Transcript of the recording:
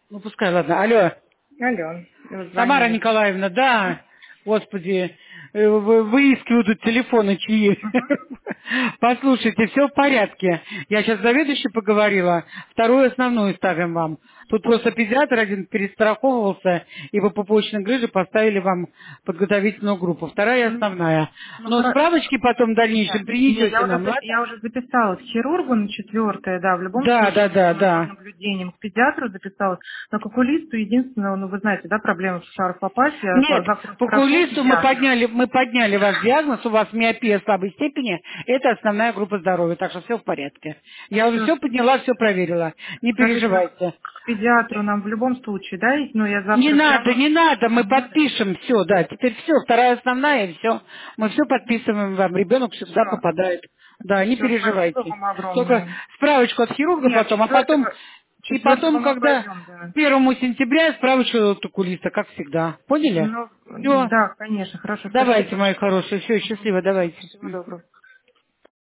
Ну, пускай, ладно. Алло, Алло, вы Тамара звонили. Николаевна, да, господи, выискиваю тут телефоны чьи. Угу. Послушайте, все в порядке. Я сейчас с заведующей поговорила, вторую основную ставим вам. Тут просто педиатр один перестраховывался, и по почечной грыже поставили вам подготовительную группу. Вторая Ну, основная. ну, Но справочки потом в нет, дальнейшем нет, принесете нам, ладно? я уже записалась к хирургу на 4, да, в любом Да, да, случае да, под да. наблюдением к педиатру записалась, но к окулисту единственное, ну, вы знаете, да, проблема в шарофлопатии, а Нет, завтра по спрошу окулисту педиатра. мы подняли ваш диагноз, у вас миопия слабой степени, это основная группа здоровья, так что все в порядке. Я уже Все, все подняла, все проверила, не соответственно, переживайте. к педиатру нам в любом случае, да, ну, я Не завтра все надо, равно... не надо, мы Не надо? подпишем все, да, теперь все, вторая основная, все, мы все подписываем вам, ребенок всегда Все, попадает. Да, не все, спасибо переживайте. вам Только огромное. справочку от хирурга Нет, потом, а потом, и потом, мы когда пойдем, да. 1 сентября справочку от окулиста, как всегда. Поняли? Ну, Все. да, конечно, хорошо, спасибо Давайте, мои большое. хорошие, все, Мгм. счастливо, давайте. Всего доброго.